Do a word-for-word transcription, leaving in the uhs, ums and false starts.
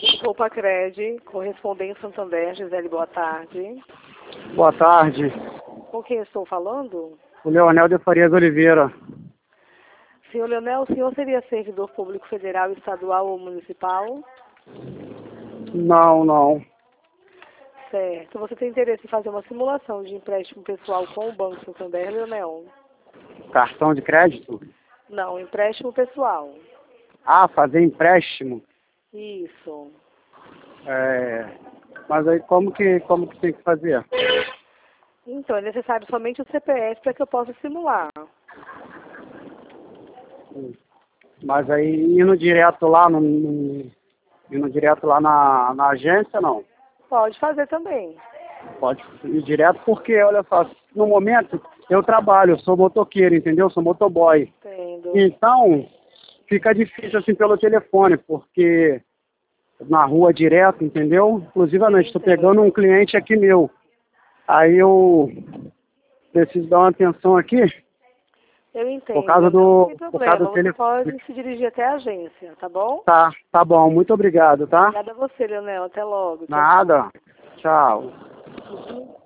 Roupa Cred, correspondente Santander, Gisele, boa tarde. Boa tarde. Com quem estou falando? O Leonel de Farias Oliveira. Senhor Leonel, o senhor seria servidor público federal, estadual ou municipal? Não, não. Certo. Você tem interesse em fazer uma simulação de empréstimo pessoal com o Banco Santander, Leonel? Cartão de crédito? Não, empréstimo pessoal. Ah, fazer empréstimo? Isso. É... Mas aí como que, como que tem que fazer? Então, é necessário somente o C P F para que eu possa simular. Mas aí indo direto lá, no, no- indo direto lá na, na agência, não? Pode fazer também. Pode ir direto porque, olha só, no momento eu trabalho, eu sou motoqueiro, entendeu? Sou motoboy. Entendo. Então, fica difícil assim pelo telefone, porque na rua direto, entendeu? Inclusive, eu estou pegando um cliente aqui meu. Aí eu preciso dar uma atenção aqui, Eu entendo. por causa Não tem do, por problema. causa do Você telefone. pode se dirigir até a agência, tá bom? Tá, tá bom, muito obrigado, tá? Obrigada a você, Leonel. Até logo. Tchau, tchau. Nada. Tchau. Uhum.